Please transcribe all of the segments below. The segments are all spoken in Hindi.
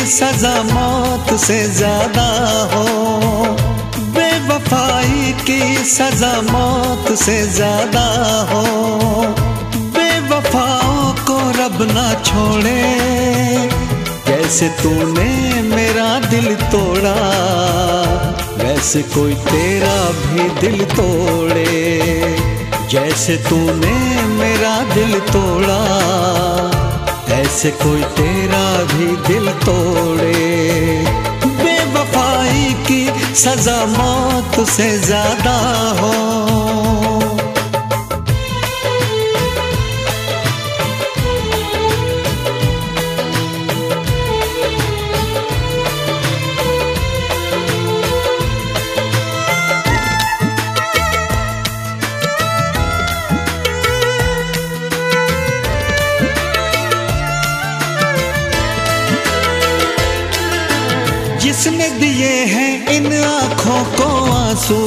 सजा मौत से ज्यादा हो, बेवफाई की सजा मौत से ज्यादा हो। बेवफाओं को रब ना छोड़े, जैसे तूने मेरा दिल तोड़ा वैसे कोई तेरा भी दिल तोड़े। जैसे तूने मेरा दिल तोड़ा ऐसे कोई तेरा भी दिल तोड़े। बेवफाई की सजा मौत से ज्यादा हो। जिसने दिए हैं इन आँखों को आंसू,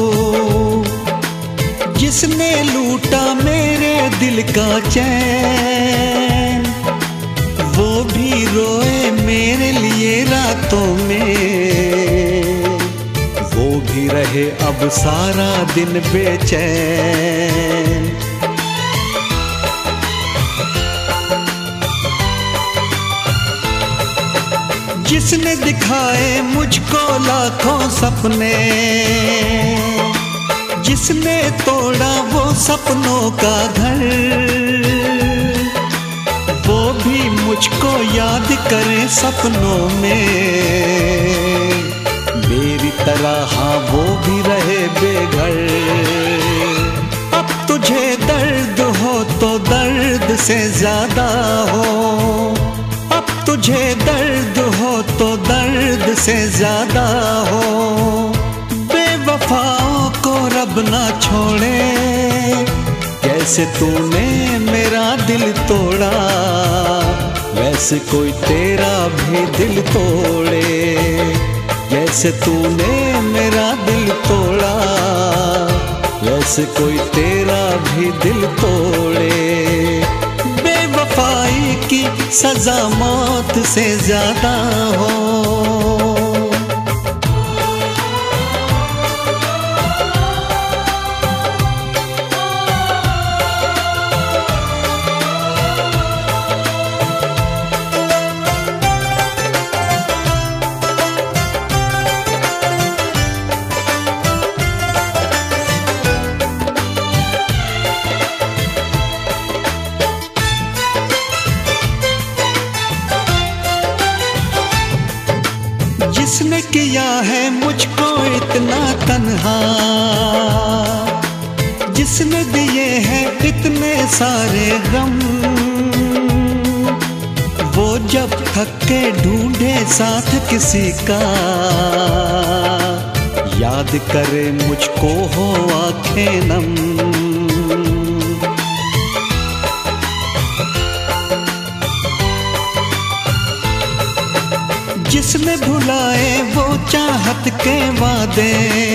जिसने लूटा मेरे दिल का चैन, वो भी रोए मेरे लिए रातों में, वो भी रहे अब सारा दिन बेचैन। जिसने दिखाए मुझको लाखों सपने, जिसने तोड़ा वो सपनों का घर, वो भी मुझको याद करे सपनों में मेरी तरह। हाँ वो भी रहे बेघर। अब तुझे दर्द हो तो दर्द से ज्यादा हो, अब तुझे दर्द हो तो दर्द से ज्यादा हो। बेवफाओं को रब ना छोड़े, जैसे तूने मेरा दिल तोड़ा वैसे कोई तेरा भी दिल तोड़े। जैसे तूने मेरा दिल तोड़ा वैसे कोई तेरा भी दिल तोड़े। बेवफाई की सजा मौत से ज्यादा हो। जिसने किया है मुझको इतना तन्हा, जिसने दिए हैं इतने सारे गम, वो जब थक के ढूंढे साथ किसी का, याद करे मुझको हो आंखें नम। जिसने भुलाए वो चाहत के वादे,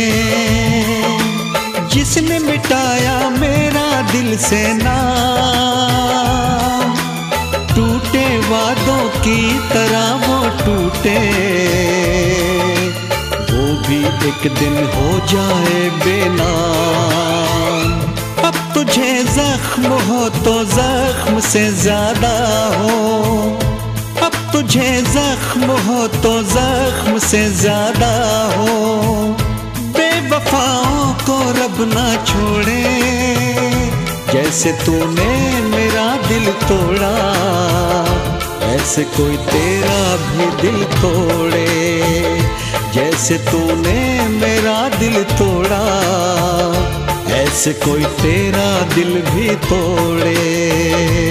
जिसने मिटाया मेरा दिल से नाम, टूटे वादों की तरह वो टूटे, वो भी एक दिन हो जाए बेनाम। अब तुझे जख्म हो तो जख्म से ज्यादा हो, अब तुझे जख्म हो तो जख्म से ज्यादा हो। बेवफाओं को रब ना छोड़े, जैसे तूने मेरा दिल तोड़ा ऐसे कोई तेरा भी दिल तोड़े। जैसे तूने मेरा दिल तोड़ा ऐसे कोई तेरा दिल भी तोड़े।